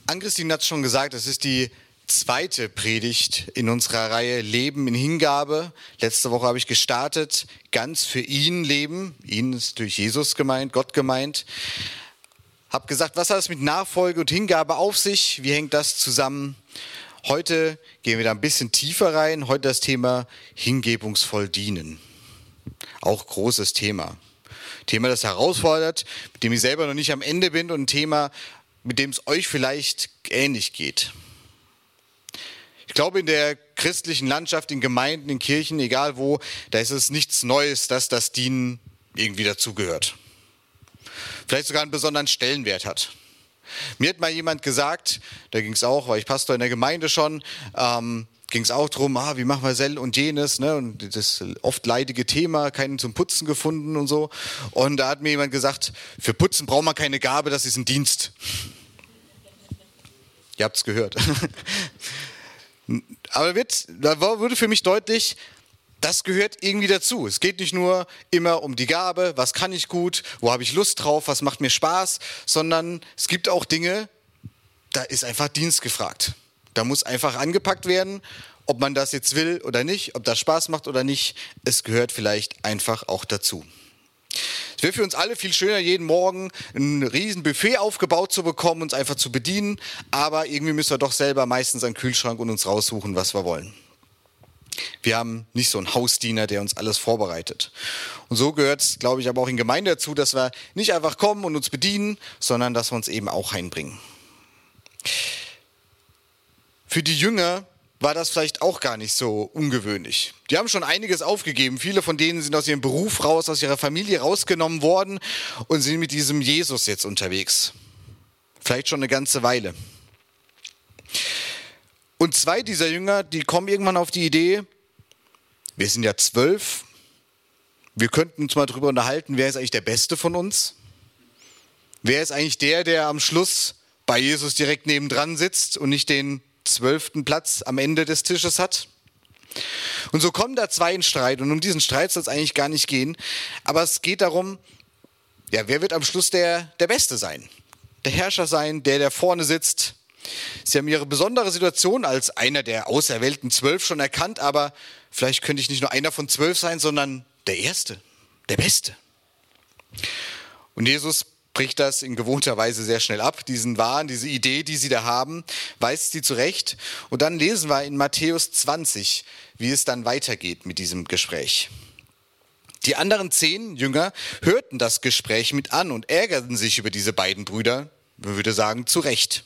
Ann-Christine hat es schon gesagt, es ist die zweite Predigt in unserer Reihe Leben in Hingabe. Letzte Woche habe ich gestartet, ganz für ihn leben. Ihn ist durch Jesus gemeint, Gott gemeint. Habe gesagt, was hat es mit Nachfolge und Hingabe auf sich? Wie hängt das zusammen? Heute gehen wir da ein bisschen tiefer rein. Heute das Thema hingebungsvoll dienen. Auch großes Thema. Thema, das herausfordert, mit dem ich selber noch nicht am Ende bin und ein Thema, mit dem es euch vielleicht ähnlich geht. Ich glaube, in der christlichen Landschaft, in Gemeinden, in Kirchen, egal wo, da ist es nichts Neues, dass das Dienen irgendwie dazugehört. Vielleicht sogar einen besonderen Stellenwert hat. Mir hat mal jemand gesagt, da ging es auch, weil ich Pastor in der Gemeinde schon, ging es auch darum, wie machen wir Sell und jenes, ne? Und das oft leidige Thema, keinen zum Putzen gefunden und so. Und da hat mir jemand gesagt, für Putzen braucht man keine Gabe, das ist ein Dienst. Ihr habt es gehört. Aber da wurde für mich deutlich, das gehört irgendwie dazu. Es geht nicht nur immer um die Gabe, was kann ich gut, wo habe ich Lust drauf, was macht mir Spaß, sondern es gibt auch Dinge, da ist einfach Dienst gefragt. Da muss einfach angepackt werden, ob man das jetzt will oder nicht, ob das Spaß macht oder nicht. Es gehört vielleicht einfach auch dazu. Es wäre für uns alle viel schöner, jeden Morgen ein riesen Buffet aufgebaut zu bekommen, uns einfach zu bedienen. Aber irgendwie müssen wir doch selber meistens einen Kühlschrank und uns raussuchen, was wir wollen. Wir haben nicht so einen Hausdiener, der uns alles vorbereitet. Und so gehört es, glaube ich, aber auch in Gemeinde dazu, dass wir nicht einfach kommen und uns bedienen, sondern dass wir uns eben auch einbringen. Für die Jünger war das vielleicht auch gar nicht so ungewöhnlich. Die haben schon einiges aufgegeben. Viele von denen sind aus ihrem Beruf raus, aus ihrer Familie rausgenommen worden und sind mit diesem Jesus jetzt unterwegs. Vielleicht schon eine ganze Weile. Und zwei dieser Jünger, die kommen irgendwann auf die Idee, wir sind ja 12, wir könnten uns mal drüber unterhalten, wer ist eigentlich der Beste von uns? Wer ist eigentlich der am Schluss bei Jesus direkt nebendran sitzt und nicht den 12. Platz am Ende des Tisches hat? Und so kommen da zwei in Streit und um diesen Streit soll es eigentlich gar nicht gehen, aber es geht darum, ja, wer wird am Schluss der Beste sein? Der Herrscher sein, der vorne sitzt. Sie haben ihre besondere Situation als einer der auserwählten 12 schon erkannt, aber vielleicht könnte ich nicht nur einer von 12 sein, sondern der Erste, der Beste. Und Jesus bricht das in gewohnter Weise sehr schnell ab, diesen Wahn, diese Idee, die sie da haben, weist sie zurecht. Und dann lesen wir in Matthäus 20, wie es dann weitergeht mit diesem Gespräch. Die anderen 10 Jünger hörten das Gespräch mit an und ärgerten sich über diese beiden Brüder, man würde sagen, zu Recht.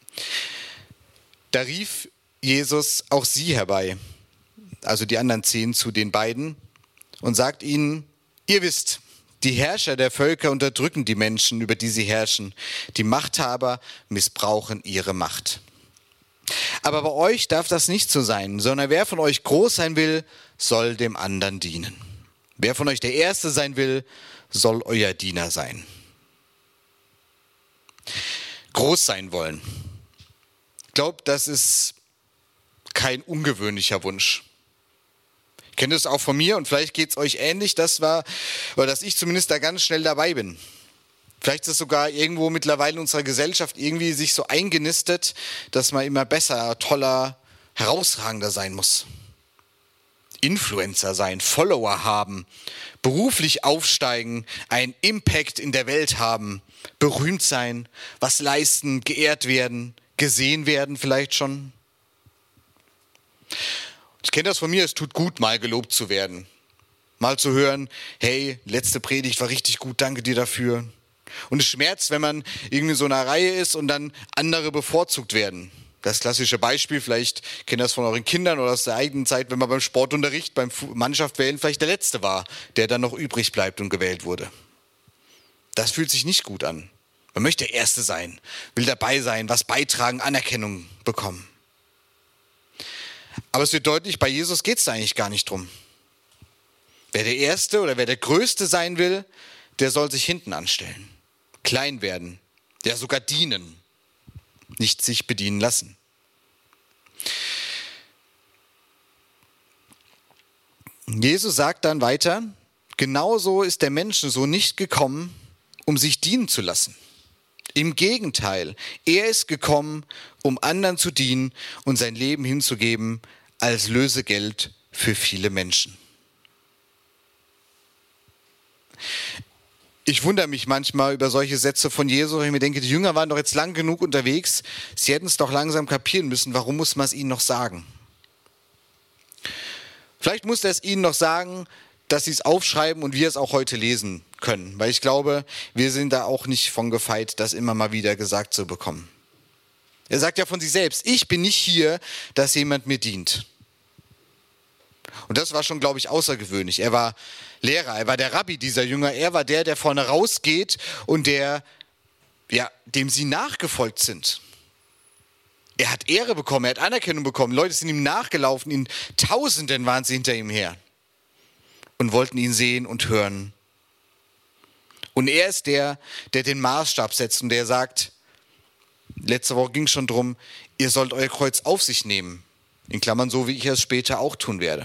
Da rief Jesus auch sie herbei, also die anderen 10 zu den beiden, und sagt ihnen, ihr wisst, die Herrscher der Völker unterdrücken die Menschen, über die sie herrschen. Die Machthaber missbrauchen ihre Macht. Aber bei euch darf das nicht so sein, sondern wer von euch groß sein will, soll dem anderen dienen. Wer von euch der Erste sein will, soll euer Diener sein. Groß sein wollen. Ich glaube, das ist kein ungewöhnlicher Wunsch. Ich kenne das auch von mir und vielleicht geht es euch ähnlich, dass ich zumindest da ganz schnell dabei bin. Vielleicht ist es sogar irgendwo mittlerweile in unserer Gesellschaft irgendwie sich so eingenistet, dass man immer besser, toller, herausragender sein muss. Influencer sein, Follower haben, beruflich aufsteigen, einen Impact in der Welt haben, berühmt sein, was leisten, geehrt werden, gesehen werden vielleicht schon. Ich kenne das von mir, es tut gut, mal gelobt zu werden. Mal zu hören, hey, letzte Predigt war richtig gut, danke dir dafür. Und es schmerzt, wenn man irgendwie in so einer Reihe ist und dann andere bevorzugt werden. Das klassische Beispiel, vielleicht kennt ihr das von euren Kindern oder aus der eigenen Zeit, wenn man beim Sportunterricht, beim Mannschaft wählen, vielleicht der Letzte war, der dann noch übrig bleibt und gewählt wurde. Das fühlt sich nicht gut an. Man möchte der Erste sein, will dabei sein, was beitragen, Anerkennung bekommen. Aber es wird deutlich, bei Jesus geht es da eigentlich gar nicht drum. Wer der Erste oder wer der Größte sein will, der soll sich hinten anstellen, klein werden, ja sogar dienen, nicht sich bedienen lassen. Jesus sagt dann weiter, genauso ist der Menschensohn nicht gekommen, um sich dienen zu lassen. Im Gegenteil, er ist gekommen, um anderen zu dienen und sein Leben hinzugeben als Lösegeld für viele Menschen. Ich wundere mich manchmal über solche Sätze von Jesus, weil ich mir denke, die Jünger waren doch jetzt lang genug unterwegs, sie hätten es doch langsam kapieren müssen, warum muss man es ihnen noch sagen? Vielleicht musste er es ihnen noch sagen, dass sie es aufschreiben und wir es auch heute lesen können, weil ich glaube, wir sind da auch nicht von gefeit, das immer mal wieder gesagt zu bekommen. Er sagt ja von sich selbst, ich bin nicht hier, dass jemand mir dient. Und das war schon, glaube ich, außergewöhnlich. Er war Lehrer, er war der Rabbi dieser Jünger, er war der vorne rausgeht und dem sie nachgefolgt sind. Er hat Ehre bekommen, er hat Anerkennung bekommen, Leute sind ihm nachgelaufen, in Tausenden waren sie hinter ihm her und wollten ihn sehen und hören. Und er ist der den Maßstab setzt und der sagt, letzte Woche ging es schon drum, ihr sollt euer Kreuz auf sich nehmen. In Klammern so, wie ich es später auch tun werde.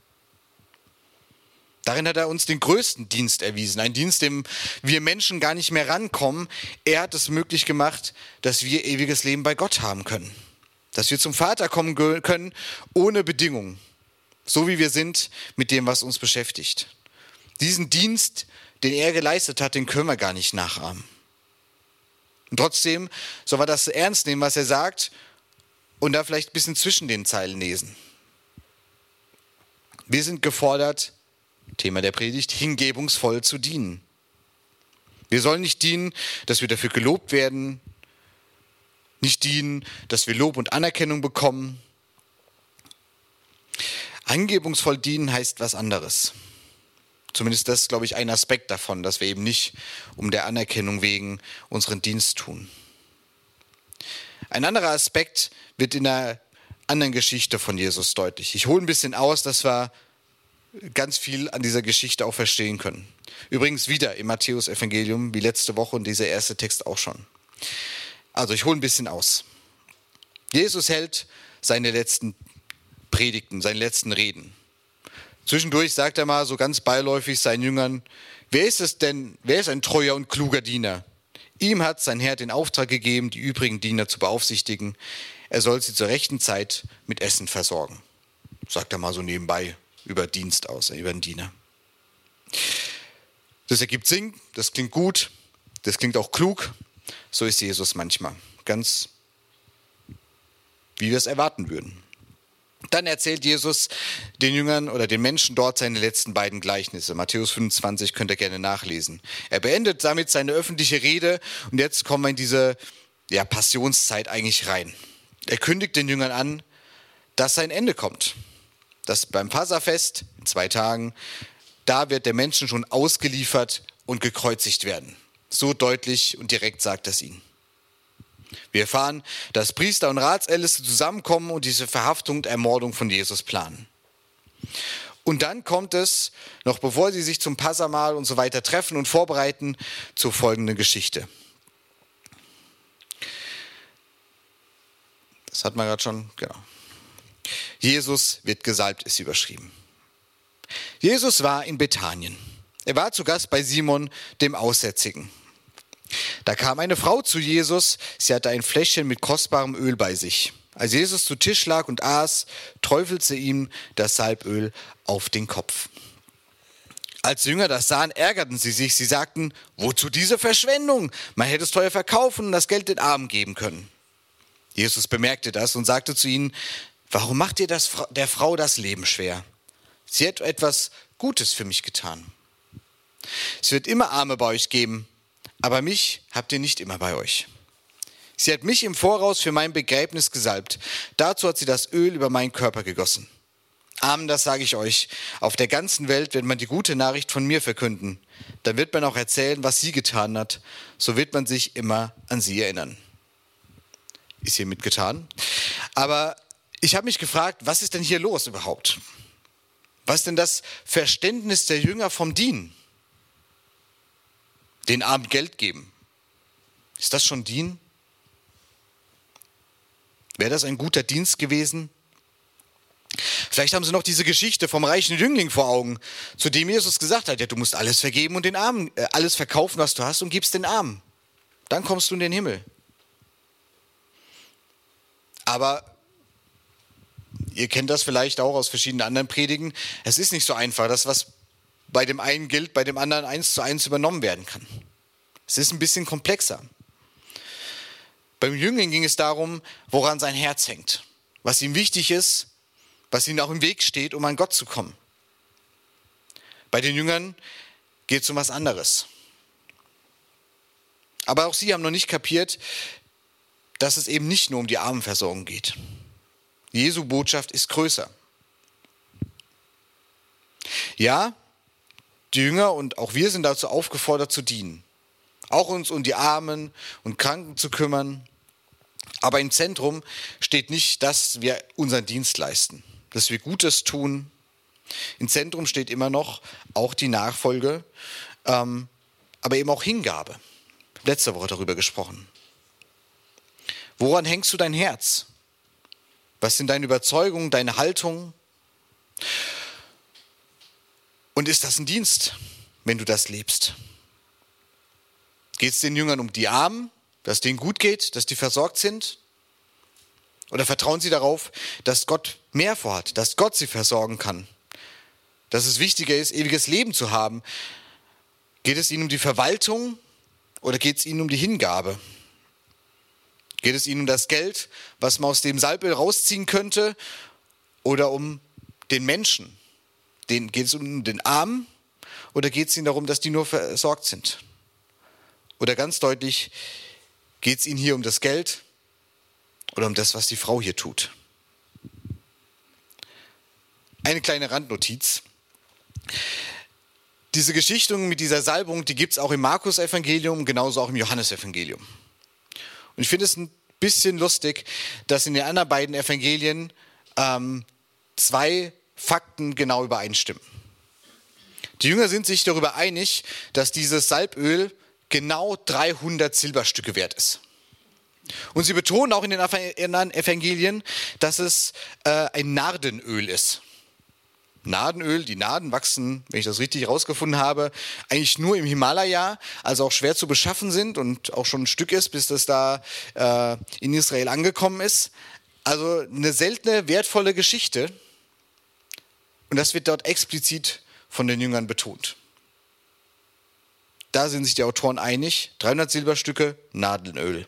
Darin hat er uns den größten Dienst erwiesen. Ein Dienst, dem wir Menschen gar nicht mehr rankommen. Er hat es möglich gemacht, dass wir ewiges Leben bei Gott haben können. Dass wir zum Vater kommen können, ohne Bedingungen. So wie wir sind, mit dem, was uns beschäftigt. Diesen Dienst, den er geleistet hat, den können wir gar nicht nachahmen. Und trotzdem soll man das ernst nehmen, was er sagt, und da vielleicht ein bisschen zwischen den Zeilen lesen. Wir sind gefordert, Thema der Predigt, hingebungsvoll zu dienen. Wir sollen nicht dienen, dass wir dafür gelobt werden, nicht dienen, dass wir Lob und Anerkennung bekommen. Hingebungsvoll dienen heißt was anderes. Zumindest das ist, glaube ich, ein Aspekt davon, dass wir eben nicht um der Anerkennung wegen unseren Dienst tun. Ein anderer Aspekt wird in einer anderen Geschichte von Jesus deutlich. Ich hole ein bisschen aus, dass wir ganz viel an dieser Geschichte auch verstehen können. Übrigens wieder im Matthäus-Evangelium, wie letzte Woche und dieser erste Text auch schon. Also ich hole ein bisschen aus. Jesus hält seine letzten Predigten, seine letzten Reden. Zwischendurch sagt er mal so ganz beiläufig seinen Jüngern, wer ist ein treuer und kluger Diener? Ihm hat sein Herr den Auftrag gegeben, die übrigen Diener zu beaufsichtigen. Er soll sie zur rechten Zeit mit Essen versorgen. Sagt er mal so nebenbei über Dienst aus, über einen Diener. Das ergibt Sinn, das klingt gut, das klingt auch klug. So ist Jesus manchmal, ganz wie wir es erwarten würden. Dann erzählt Jesus den Jüngern oder den Menschen dort seine letzten beiden Gleichnisse. Matthäus 25 könnt ihr gerne nachlesen. Er beendet damit seine öffentliche Rede und jetzt kommen wir in diese Passionszeit eigentlich rein. Er kündigt den Jüngern an, dass sein Ende kommt. Dass beim Passafest in 2 Tagen, da wird der Menschen schon ausgeliefert und gekreuzigt werden. So deutlich und direkt sagt es ihnen. Wir erfahren, dass Priester und Ratsälteste zusammenkommen und diese Verhaftung und Ermordung von Jesus planen. Und dann kommt es, noch bevor sie sich zum Passamahl und so weiter treffen und vorbereiten, zur folgenden Geschichte. Das hat man gerade schon, genau. Jesus wird gesalbt, ist überschrieben. Jesus war in Bethanien. Er war zu Gast bei Simon, dem Aussätzigen. Da kam eine Frau zu Jesus, sie hatte ein Fläschchen mit kostbarem Öl bei sich. Als Jesus zu Tisch lag und aß, träufelte sie ihm das Salböl auf den Kopf. Als die Jünger das sahen, ärgerten sie sich. Sie sagten, wozu diese Verschwendung? Man hätte es teuer verkaufen und das Geld den Armen geben können. Jesus bemerkte das und sagte zu ihnen, warum macht ihr der Frau das Leben schwer? Sie hat etwas Gutes für mich getan. Es wird immer Arme bei euch geben, aber mich habt ihr nicht immer bei euch. Sie hat mich im Voraus für mein Begräbnis gesalbt. Dazu hat sie das Öl über meinen Körper gegossen. Amen, das sage ich euch. Auf der ganzen Welt wird man die gute Nachricht von mir verkünden. Dann wird man auch erzählen, was sie getan hat. So wird man sich immer an sie erinnern. Ist hiermit getan. Aber ich habe mich gefragt, was ist denn hier los überhaupt? Was ist denn das Verständnis der Jünger vom Dienen? Den Armen Geld geben. Ist das schon Dienen? Wäre das ein guter Dienst gewesen? Vielleicht haben sie noch diese Geschichte vom reichen Jüngling vor Augen, zu dem Jesus gesagt hat, ja, du musst alles vergeben und den Armen, alles verkaufen, was du hast und gibst den Armen. Dann kommst du in den Himmel. Aber ihr kennt das vielleicht auch aus verschiedenen anderen Predigen. Es ist nicht so einfach. Das, was bei dem einen gilt, bei dem anderen 1:1 übernommen werden kann. Es ist ein bisschen komplexer. Beim Jüngling ging es darum, woran sein Herz hängt. Was ihm wichtig ist, was ihm auch im Weg steht, um an Gott zu kommen. Bei den Jüngern geht es um was anderes. Aber auch sie haben noch nicht kapiert, dass es eben nicht nur um die Armenversorgung geht. Jesu Botschaft ist größer. Ja, die Jünger und auch wir sind dazu aufgefordert zu dienen. Auch uns um die Armen und Kranken zu kümmern. Aber im Zentrum steht nicht, dass wir unseren Dienst leisten, dass wir Gutes tun. Im Zentrum steht immer noch auch die Nachfolge, aber eben auch Hingabe. Letzte Woche darüber gesprochen. Woran hängst du dein Herz? Was sind deine Überzeugungen, deine Haltung? Und ist das ein Dienst, wenn du das lebst? Geht es den Jüngern um die Armen, dass denen gut geht, dass die versorgt sind? Oder vertrauen sie darauf, dass Gott mehr vorhat, dass Gott sie versorgen kann? Dass es wichtiger ist, ewiges Leben zu haben? Geht es ihnen um die Verwaltung oder geht es ihnen um die Hingabe? Geht es ihnen um das Geld, was man aus dem Salböl rausziehen könnte, oder um den Menschen? Geht es um den Armen oder geht es ihnen darum, dass die nur versorgt sind? Oder ganz deutlich, geht es ihnen hier um das Geld oder um das, was die Frau hier tut? Eine kleine Randnotiz. Diese Geschichte mit dieser Salbung, die gibt es auch im Markus-Evangelium, genauso auch im Johannes-Evangelium. Und ich finde es ein bisschen lustig, dass in den anderen beiden Evangelien zwei Fakten genau übereinstimmen. Die Jünger sind sich darüber einig, dass dieses Salböl genau 300 Silberstücke wert ist. Und sie betonen auch in den anderen Evangelien, dass es ein Nardenöl ist. Nardenöl, die Narden wachsen, wenn ich das richtig herausgefunden habe, eigentlich nur im Himalaya, also auch schwer zu beschaffen sind und auch schon ein Stück ist, bis das da in Israel angekommen ist. Also eine seltene, wertvolle Geschichte. Und das wird dort explizit von den Jüngern betont. Da sind sich die Autoren einig, 300 Silberstücke, Nardenöl.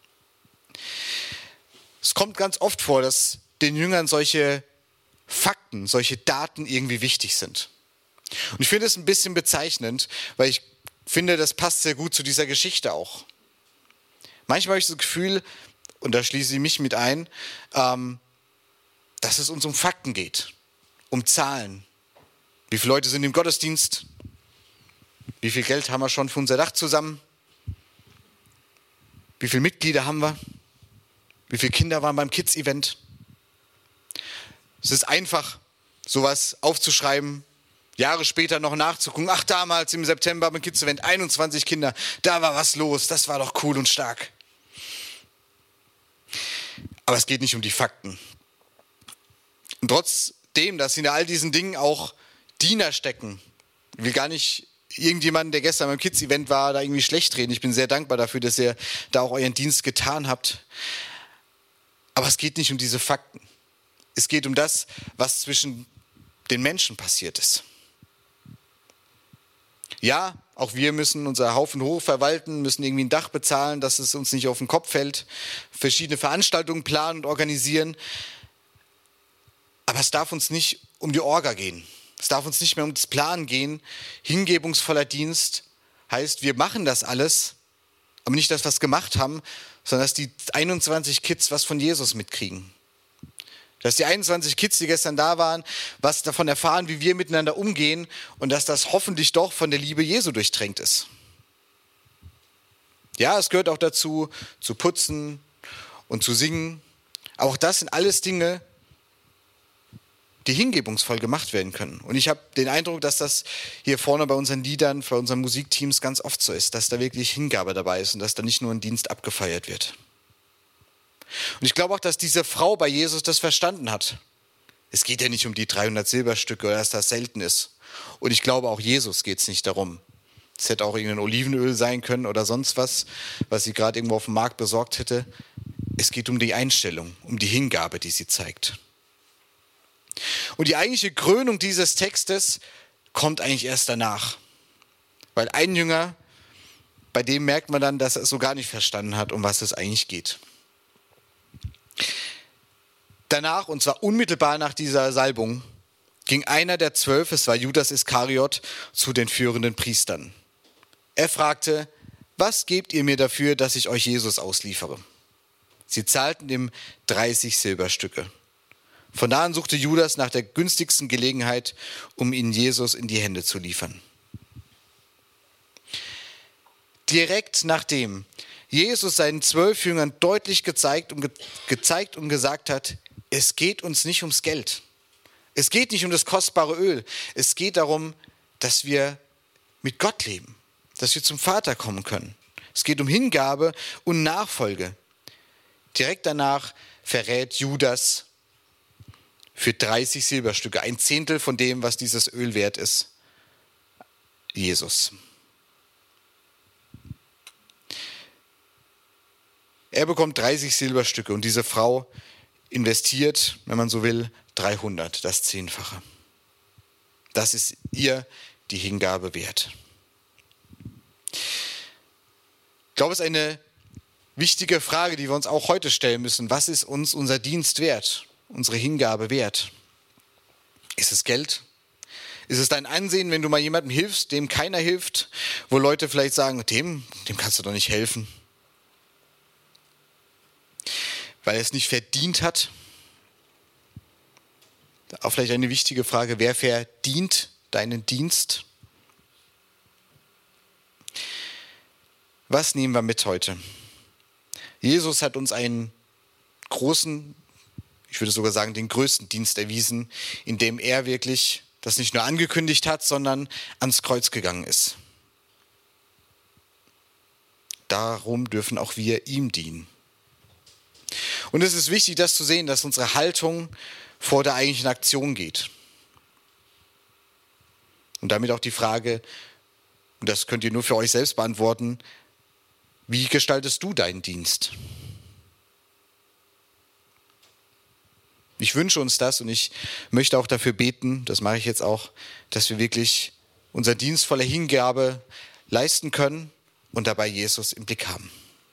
Es kommt ganz oft vor, dass den Jüngern solche Fakten, solche Daten irgendwie wichtig sind. Und ich finde es ein bisschen bezeichnend, weil ich finde, das passt sehr gut zu dieser Geschichte auch. Manchmal habe ich das Gefühl, und da schließe ich mich mit ein, dass es uns um Fakten geht, um Zahlen. Wie viele Leute sind im Gottesdienst? Wie viel Geld haben wir schon für unser Dach zusammen? Wie viele Mitglieder haben wir? Wie viele Kinder waren beim Kids-Event? Es ist einfach, sowas aufzuschreiben, Jahre später noch nachzugucken. Ach, damals im September beim Kids-Event 21 Kinder, da war was los, das war doch cool und stark. Aber es geht nicht um die Fakten. Und trotzdem, dass hinter all diesen Dingen auch Diener stecken. Ich will gar nicht irgendjemanden, der gestern beim Kids-Event war, da irgendwie schlecht reden. Ich bin sehr dankbar dafür, dass ihr da auch euren Dienst getan habt. Aber es geht nicht um diese Fakten. Es geht um das, was zwischen den Menschen passiert ist. Ja, auch wir müssen unser Haufen hoch verwalten, müssen irgendwie ein Dach bezahlen, dass es uns nicht auf den Kopf fällt, verschiedene Veranstaltungen planen und organisieren. Aber es darf uns nicht um die Orga gehen. Es darf uns nicht mehr um das Planen gehen. Hingebungsvoller Dienst heißt, wir machen das alles, aber nicht das, was wir gemacht haben, sondern dass die 21 Kids was von Jesus mitkriegen. Dass die 21 Kids, die gestern da waren, was davon erfahren, wie wir miteinander umgehen und dass das hoffentlich doch von der Liebe Jesu durchtränkt ist. Ja, es gehört auch dazu, zu putzen und zu singen. Aber auch das sind alles Dinge, die hingebungsvoll gemacht werden können. Und ich habe den Eindruck, dass das hier vorne bei unseren Liedern, bei unseren Musikteams ganz oft so ist, dass da wirklich Hingabe dabei ist und dass da nicht nur ein Dienst abgefeiert wird. Und ich glaube auch, dass diese Frau bei Jesus das verstanden hat. Es geht ja nicht um die 300 Silberstücke oder dass das selten ist. Und ich glaube, auch Jesus geht es nicht darum, Es hätte auch irgendein Olivenöl sein können oder sonst was sie gerade irgendwo auf dem Markt besorgt hätte. Es geht um die Einstellung, um die Hingabe, die sie zeigt. Und die eigentliche Krönung dieses Textes kommt eigentlich erst danach. Weil ein Jünger, bei dem merkt man dann, dass er es so gar nicht verstanden hat, um was es eigentlich geht. Danach, und zwar unmittelbar nach dieser Salbung, ging einer der 12, es war Judas Iskariot, zu den führenden Priestern. Er fragte: Was gebt ihr mir dafür, dass ich euch Jesus ausliefere? Sie zahlten ihm 30 Silberstücke. Von da an suchte Judas nach der günstigsten Gelegenheit, um ihn Jesus in die Hände zu liefern. Direkt nachdem Jesus seinen 12 Jüngern deutlich gezeigt und gesagt hat, es geht uns nicht ums Geld. Es geht nicht um das kostbare Öl. Es geht darum, dass wir mit Gott leben, dass wir zum Vater kommen können. Es geht um Hingabe und Nachfolge. Direkt danach verrät Judas für 30 Silberstücke, 1/10 von dem, was dieses Öl wert ist, Jesus. Er bekommt 30 Silberstücke und diese Frau investiert, wenn man so will, 300, das 10-fache. Das ist ihr die Hingabe wert. Ich glaube, es ist eine wichtige Frage, die wir uns auch heute stellen müssen. Was ist uns unser Dienst wert, unsere Hingabe wert? Ist es Geld? Ist es dein Ansehen, wenn du mal jemandem hilfst, dem keiner hilft, wo Leute vielleicht sagen, dem kannst du doch nicht helfen, weil er es nicht verdient hat? Auch vielleicht eine wichtige Frage, wer verdient deinen Dienst? Was nehmen wir mit heute? Jesus hat uns einen großen, ich würde sogar sagen, den größten Dienst erwiesen, indem er wirklich das nicht nur angekündigt hat, sondern ans Kreuz gegangen ist. Darum dürfen auch wir ihm dienen. Und es ist wichtig, das zu sehen, dass unsere Haltung vor der eigentlichen Aktion geht. Und damit auch die Frage, und das könnt ihr nur für euch selbst beantworten, wie gestaltest du deinen Dienst? Ich wünsche uns das und ich möchte auch dafür beten, das mache ich jetzt auch, dass wir wirklich unseren Dienst voller Hingabe leisten können und dabei Jesus im Blick haben.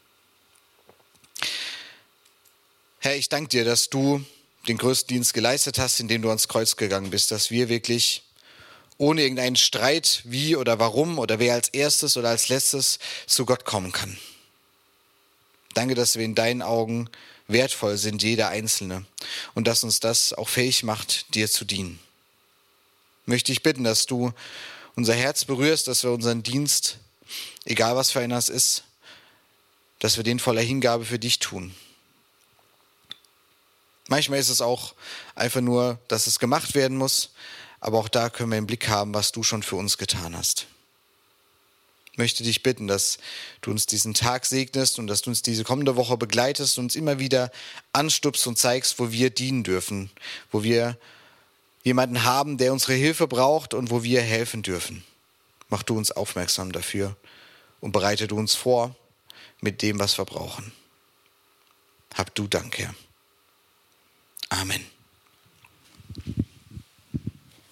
Herr, ich danke dir, dass du den größten Dienst geleistet hast, indem du ans Kreuz gegangen bist, dass wir wirklich ohne irgendeinen Streit, wie oder warum oder wer als erstes oder als letztes zu Gott kommen kann. Danke, dass wir in deinen Augen wertvoll sind, jeder Einzelne, und dass uns das auch fähig macht, dir zu dienen. Möchte ich bitten, dass du unser Herz berührst, dass wir unseren Dienst, egal was für einer es ist, dass wir den voller Hingabe für dich tun. Manchmal ist es auch einfach nur, dass es gemacht werden muss, aber auch da können wir im Blick haben, was du schon für uns getan hast. Ich möchte dich bitten, dass du uns diesen Tag segnest und dass du uns diese kommende Woche begleitest und uns immer wieder anstupst und zeigst, wo wir dienen dürfen, wo wir jemanden haben, der unsere Hilfe braucht und wo wir helfen dürfen. Mach du uns aufmerksam dafür und bereite du uns vor mit dem, was wir brauchen. Hab du Dank, Herr. Amen.